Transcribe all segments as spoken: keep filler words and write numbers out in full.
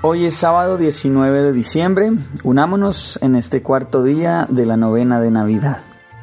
Hoy es sábado diecinueve de diciembre, unámonos en este cuarto día de la novena de Navidad.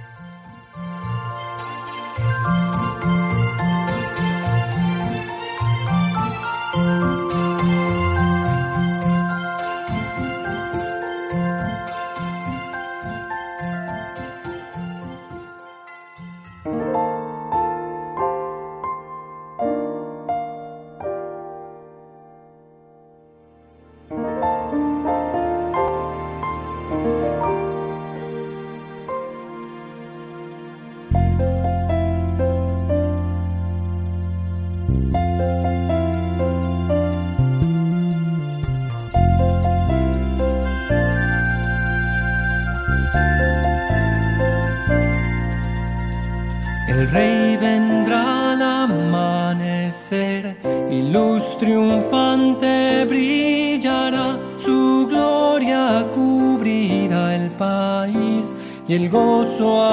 El Rey vendrá al amanecer, y luz triunfante brillará, su gloria cubrirá el país, y el gozo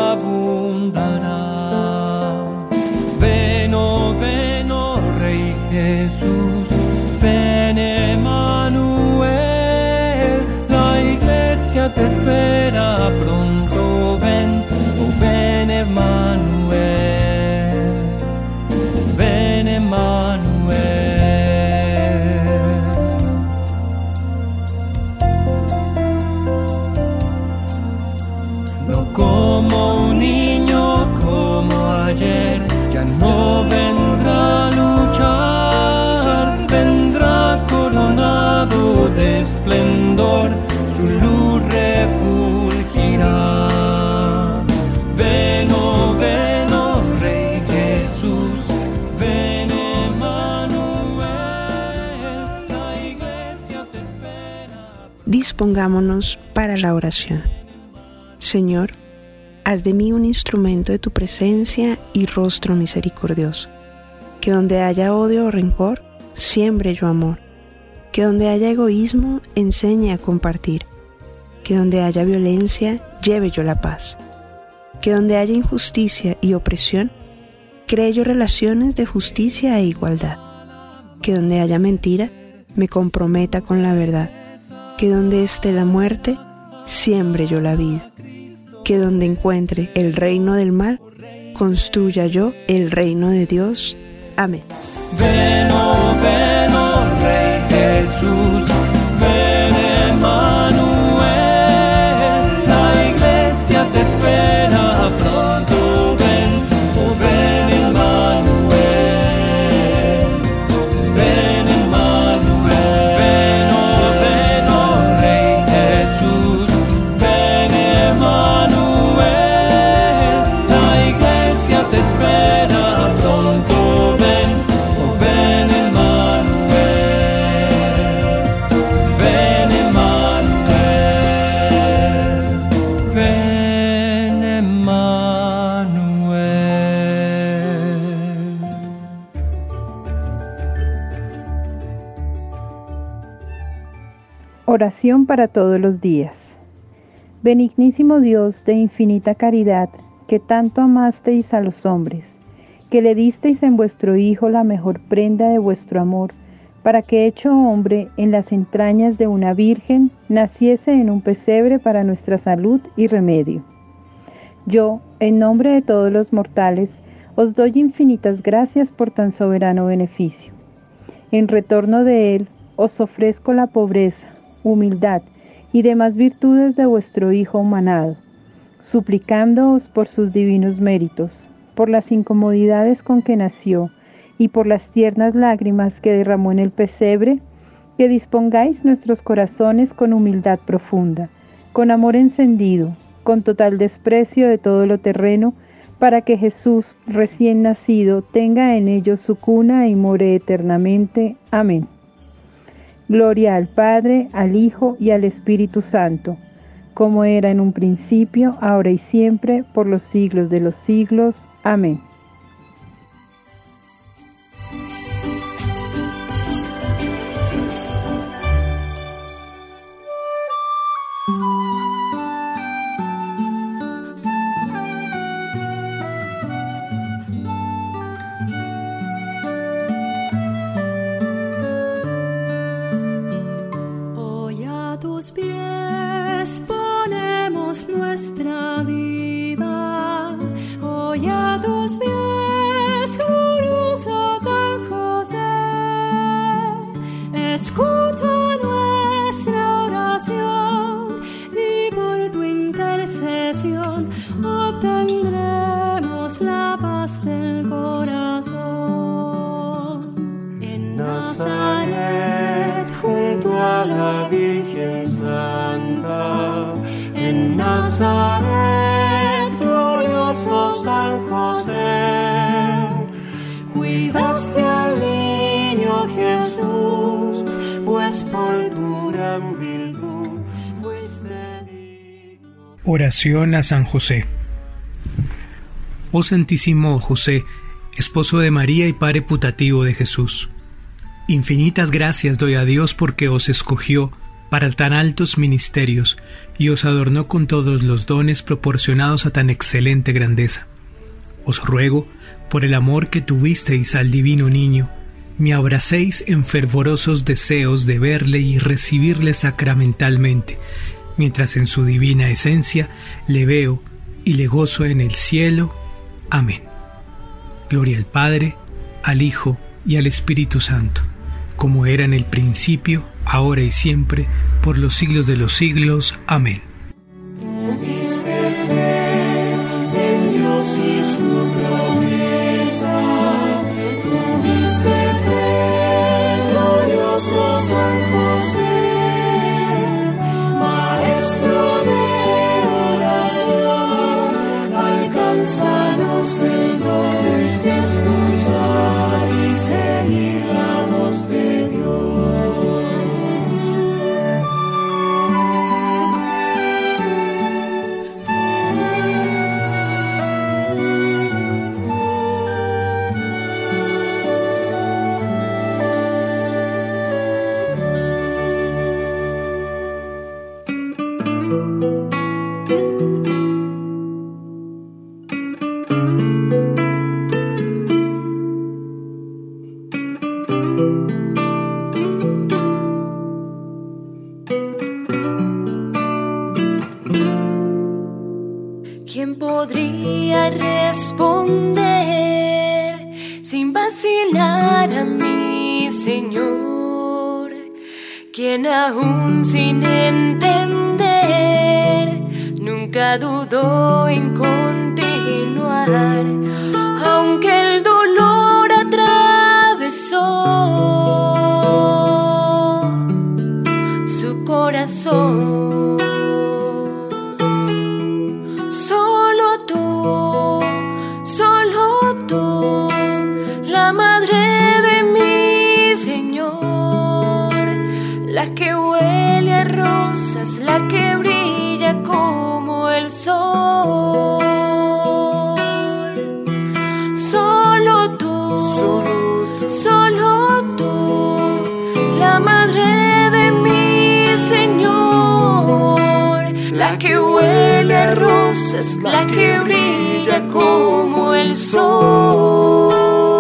abundará. Ven, oh, ven, oh Rey Jesús, ven Emmanuel, la iglesia te espera pronto, ven, oh ven Emmanuel. Ven Emmanuel. No como un niño como ayer, ya no vendrá a luchar, vendrá coronado de esplendor, su luz refulgirá. Dispongámonos para la oración. Señor, haz de mí un instrumento de tu presencia y rostro misericordioso. Que donde haya odio o rencor, siembre yo amor. Que donde haya egoísmo, enseñe a compartir. Que donde haya violencia, lleve yo la paz. Que donde haya injusticia y opresión, cree yo relaciones de justicia e igualdad. Que donde haya mentira, me comprometa con la verdad. Que donde esté la muerte, siembre yo la vida. Que donde encuentre el reino del mal, construya yo el reino de Dios. Amén. Ven, oh, ven, oh Rey Jesús, ven Emmanuel, la iglesia te espera pronto, ven, oh ven Emmanuel, ven Emmanuel, ven, oh ven, oh Rey Jesús, ven Emmanuel, la iglesia te espera pronto, ven, oh ven Emmanuel, ven Emmanuel, ven Emmanuel. Oración para todos los días. Benignísimo Dios de infinita caridad, que tanto amasteis a los hombres, que le disteis en vuestro Hijo la mejor prenda de vuestro amor, para que hecho hombre en las entrañas de una virgen, naciese en un pesebre para nuestra salud y remedio. Yo, en nombre de todos los mortales, os doy infinitas gracias por tan soberano beneficio. En retorno de él, os ofrezco la pobreza, humildad y demás virtudes de vuestro Hijo humanado, suplicándoos por sus divinos méritos, por las incomodidades con que nació y por las tiernas lágrimas que derramó en el pesebre, que dispongáis nuestros corazones con humildad profunda, con amor encendido, con total desprecio de todo lo terreno, para que Jesús, recién nacido, tenga en ellos su cuna y more eternamente. Amén. Gloria al Padre, al Hijo y al Espíritu Santo, como era en un principio, ahora y siempre, por los siglos de los siglos. Amén. Virgen Santa, en Nazaret, glorioso San José, cuidaste al niño Jesús, pues por tu gran virtud fuiste digno. Oración a San José. Oh Santísimo José, esposo de María y padre putativo de Jesús, infinitas gracias doy a Dios porque os escogió para tan altos ministerios y os adornó con todos los dones proporcionados a tan excelente grandeza. Os ruego, por el amor que tuvisteis al divino niño, me abracéis en fervorosos deseos de verle y recibirle sacramentalmente, mientras en su divina esencia le veo y le gozo en el cielo. Amén. Gloria al Padre, al Hijo y al Espíritu Santo, como era en el principio, ahora y siempre, por los siglos de los siglos. Amén. Tuviste fe en Dios y su promesa, tuviste fe, glorioso San José, maestro de oración, alcánzanos el don de escuchar y seguir la voz de Dios. ¿Quién podría responder sin vacilar a mi Señor? ¿Quién aún sin entender nunca dudó en continuar? Aunque el dolor atravesó su corazón, solo tú, solo tú, la madre de mi Señor, la que huele a rosas, la que brilla como el sol. Solo tú, solo tú, solo tú, la madre de mi Señor, la que huele a rosas, la que brilla como el sol.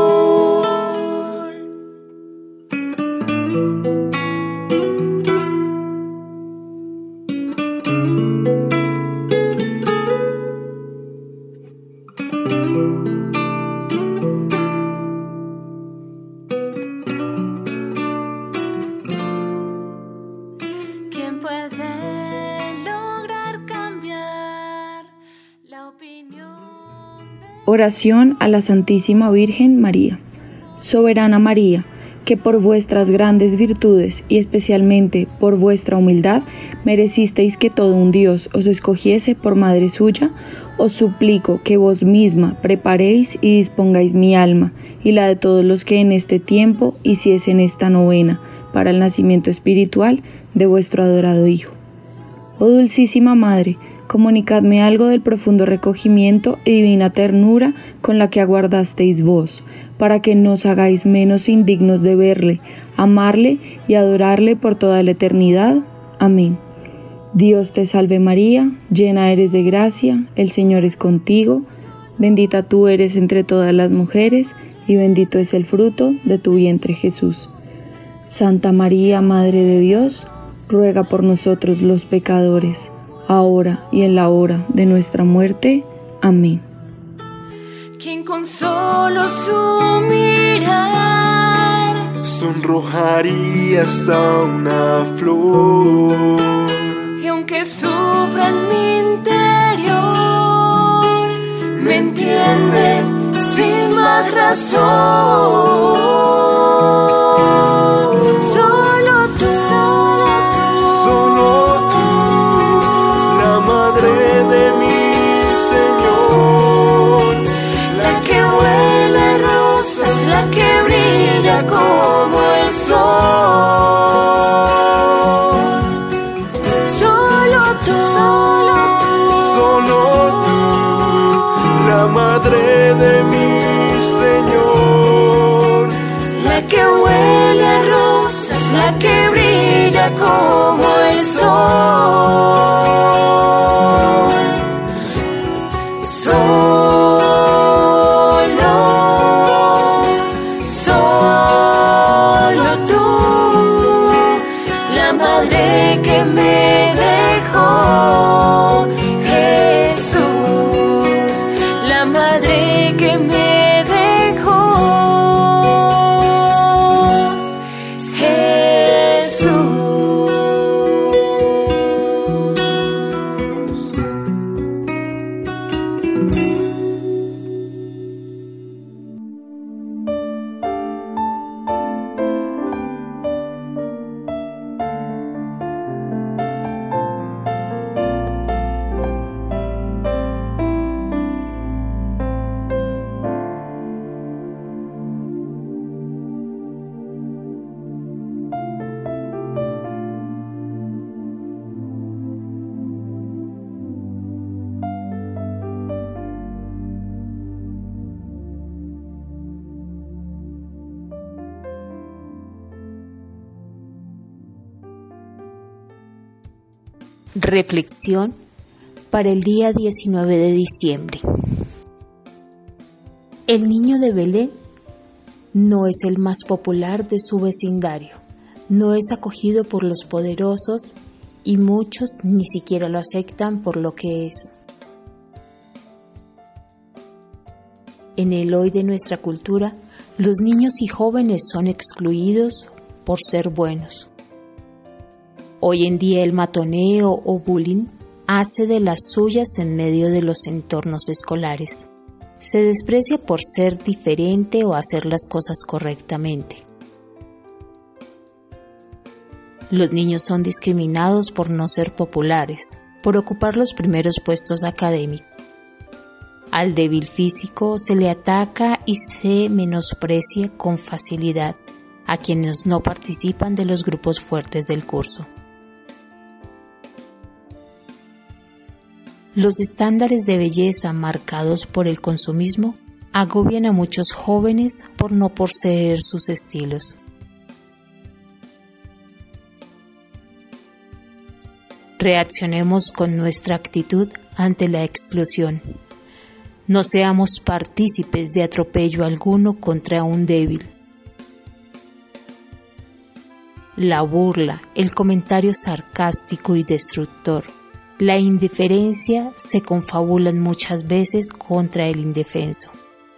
¿Quién puede lograr cambiar la opinión? Oración a la Santísima Virgen María. Soberana María, que por vuestras grandes virtudes y especialmente por vuestra humildad merecisteis que todo un Dios os escogiese por madre suya, os suplico que vos misma preparéis y dispongáis mi alma y la de todos los que en este tiempo hiciesen esta novena para el nacimiento espiritual de vuestro adorado Hijo. Oh dulcísima Madre, comunicadme algo del profundo recogimiento y divina ternura con la que aguardasteis vos, para que no os hagáis menos indignos de verle, amarle y adorarle por toda la eternidad. Amén. Dios te salve María, llena eres de gracia, el Señor es contigo, bendita tú eres entre todas las mujeres, y bendito es el fruto de tu vientre Jesús. Santa María, Madre de Dios, ruega por nosotros los pecadores, ahora y en la hora de nuestra muerte. Amén. Quien con solo su mirar sonrojaría hasta una flor, y aunque sufra en mi interior, me entiende sin más razón. Solo tú, la madre de mi Señor. La que huele a rosas, la que brilla como el sol. Solo, solo tú, la madre que me dejó, Jesús, la madre que me dejó, Jesús. Reflexión para el día diecinueve de diciembre. El niño de Belén no es el más popular de su vecindario, no es acogido por los poderosos y muchos ni siquiera lo aceptan por lo que es. En el hoy de nuestra cultura, los niños y jóvenes son excluidos por ser buenos. Hoy en día el matoneo o bullying hace de las suyas en medio de los entornos escolares. Se desprecia por ser diferente o hacer las cosas correctamente. Los niños son discriminados por no ser populares, por ocupar los primeros puestos académicos. Al débil físico se le ataca y se menosprecia con facilidad a quienes no participan de los grupos fuertes del curso. Los estándares de belleza marcados por el consumismo agobian a muchos jóvenes por no poseer sus estilos. Reaccionemos con nuestra actitud ante la exclusión. No seamos partícipes de atropello alguno contra un débil. La burla, el comentario sarcástico y destructor, la indiferencia se confabulan muchas veces contra el indefenso.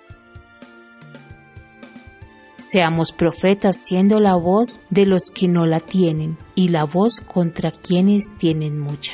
Seamos profetas siendo la voz de los que no la tienen y la voz contra quienes tienen mucha.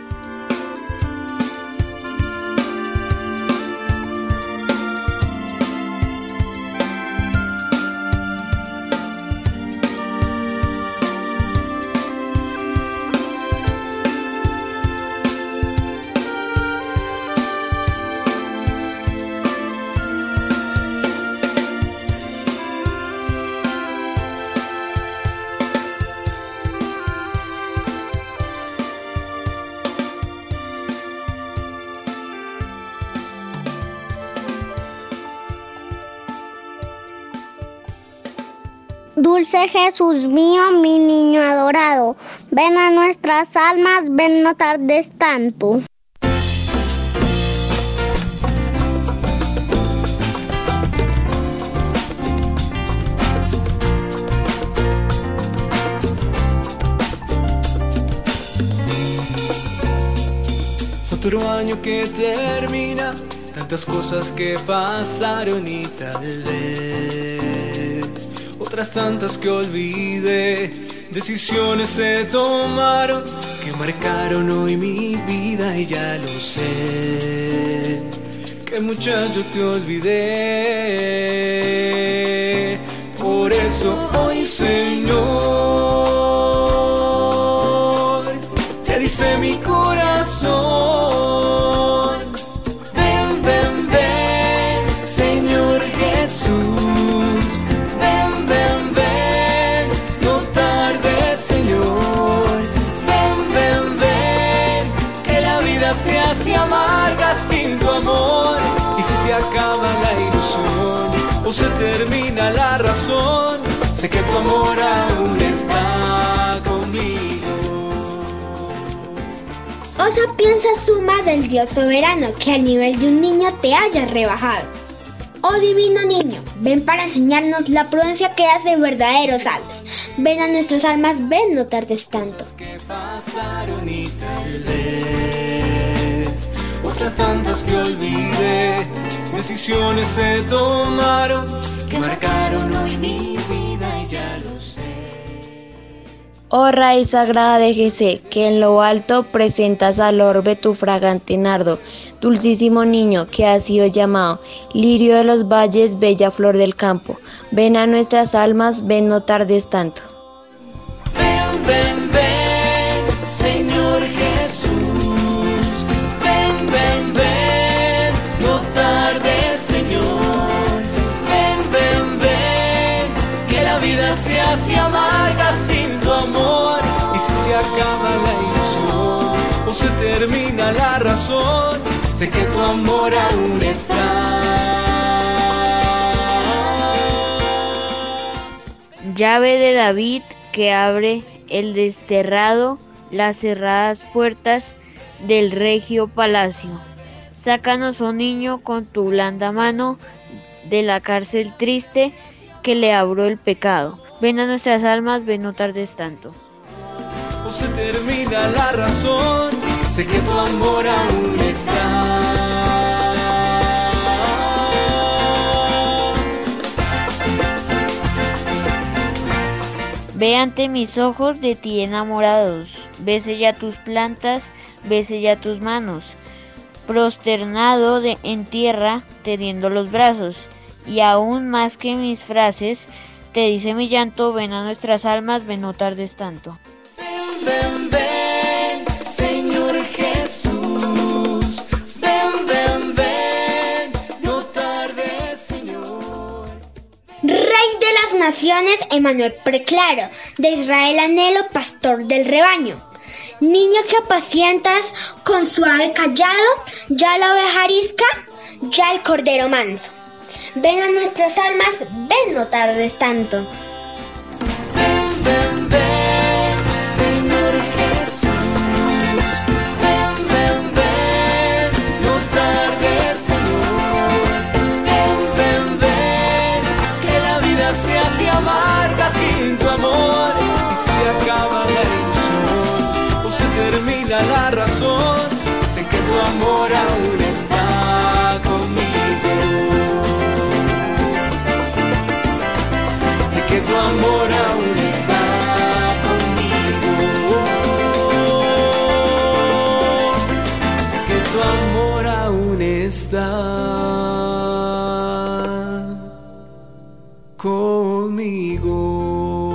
Dulce Jesús mío, mi niño adorado, ven a nuestras almas, ven, no tardes tanto. Otro año que termina, tantas cosas que pasaron y tal vez otras tantas que olvidé, decisiones se tomaron que marcaron hoy mi vida y ya lo sé, que muchacho te olvidé. Por eso hoy, Señor, te dice mi corazón, ven, ven, ven, Señor Jesús. Se hace amarga sin tu amor, y si acaba la ilusión o se termina la razón, sé que tu amor aún está conmigo. Oh sapienza suma del Dios soberano, que al nivel de un niño te hayas rebajado. Oh divino niño, ven para enseñarnos la prudencia que hace verdaderos sabios. Ven a nuestras almas, ven, no tardes tanto. Que pasaron y tal vez otras tantas que olvidé, decisiones se tomaron que marcaron hoy mi vida y ya lo sé. Oh raíz sagrada de Jesé, que en lo alto presentas al orbe tu fragante nardo, dulcísimo niño que has sido llamado, lirio de los valles, bella flor del campo, ven a nuestras almas, ven no tardes tanto. Ven, ven, ven, Señor Jesús, ven, ven, ven, no tardes, Señor, ven, ven, ven, que la vida se hace amarga sin tu amor, y si se acaba la ilusión o se termina la razón, sé que tu amor aún está. Llave de David que abre el desterrado, las cerradas puertas del regio palacio. Sácanos, oh niño, con tu blanda mano de la cárcel triste que le abrió el pecado. Ven a nuestras almas, ven no tardes tanto. O se termina la razón, sé que tu amor aún está. Ve ante mis ojos de ti enamorados, bese ya tus plantas, bese ya tus manos, prosternado de, en tierra, tendiendo los brazos, y aún más que mis frases, te dice mi llanto, ven a nuestras almas, ven no tardes tanto. Ven, ven, ven, Señor Jesús, ven, ven, ven, no tardes, Señor. Rey de las naciones, Emanuel preclaro, de Israel anhelo, pastor del rebaño. Niño que apacientas con suave callado, ya la oveja arisca, ya el cordero manso. Ven a nuestras almas, ven no tardes tanto. Ven, ven, ven, Señor Jesús, ven, ven, ven, no tardes, Señor, ven, ven, ven, que la vida se hace amarga sin tu amor, y si se acaba la ilusión o se termina la razón, sé que tu amor aún está conmigo. Que tu amor aún está conmigo, sé que tu amor aún está conmigo.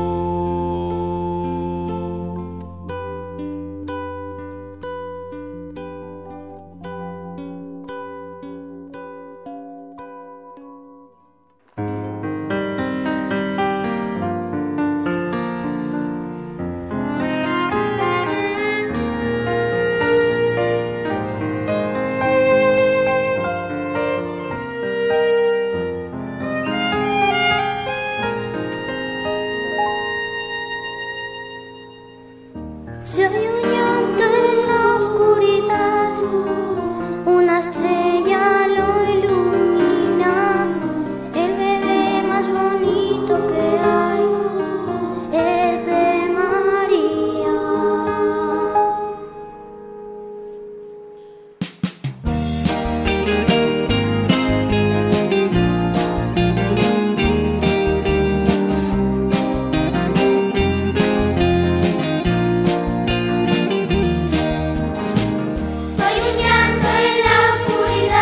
Soy un llanto en la oscuridad, una estrella lo ilumina, el bebé más bonito que hay es de María. Soy un llanto en la oscuridad.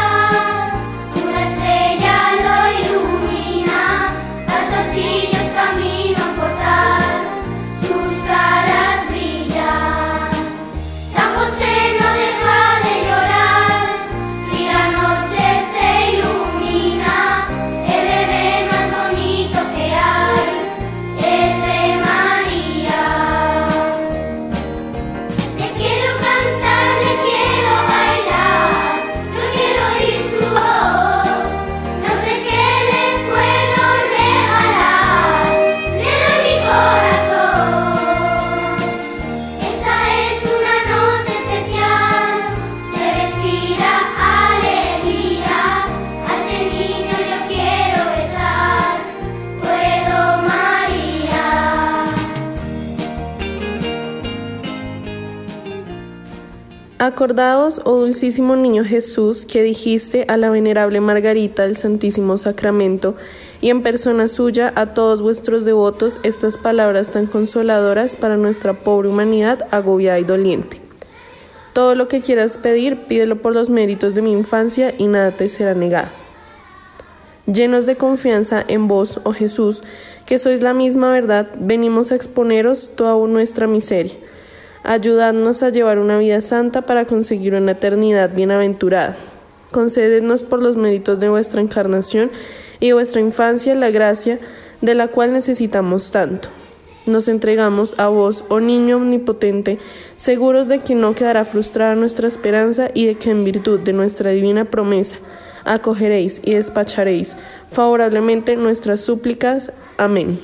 Acordaos, oh dulcísimo niño Jesús, que dijiste a la venerable Margarita del Santísimo Sacramento y en persona suya a todos vuestros devotos estas palabras tan consoladoras para nuestra pobre humanidad agobiada y doliente. Todo lo que quieras pedir, pídelo por los méritos de mi infancia y nada te será negado. Llenos de confianza en vos, oh Jesús, que sois la misma verdad, venimos a exponeros toda nuestra miseria. Ayudadnos a llevar una vida santa para conseguir una eternidad bienaventurada. Concédenos por los méritos de vuestra encarnación y de vuestra infancia la gracia de la cual necesitamos tanto. Nos entregamos a vos, oh niño omnipotente, seguros de que no quedará frustrada nuestra esperanza y de que en virtud de nuestra divina promesa acogeréis y despacharéis favorablemente nuestras súplicas. Amén.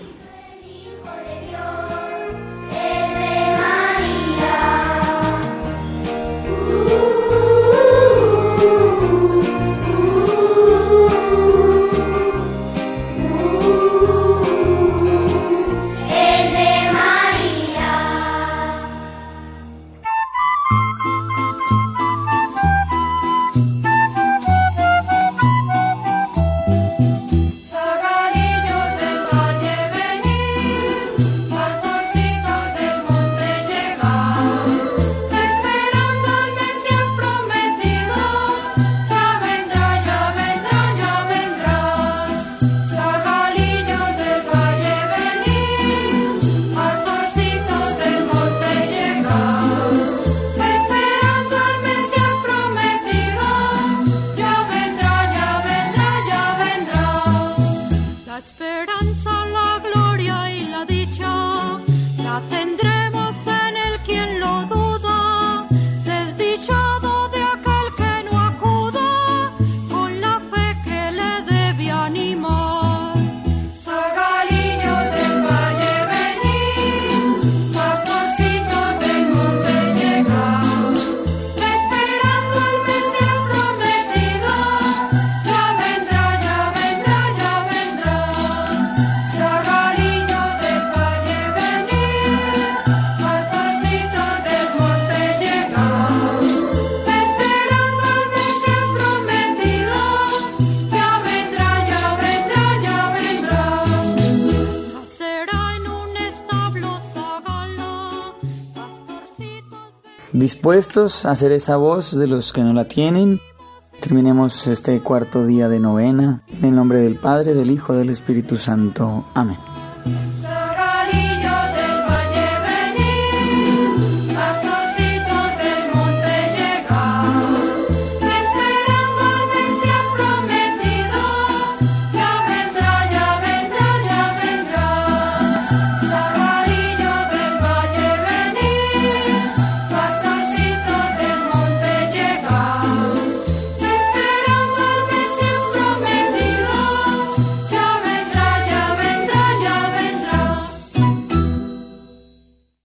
Dispuestos a hacer esa voz de los que no la tienen, terminemos este cuarto día de novena, en el nombre del Padre, del Hijo, del Espíritu Santo. Amén.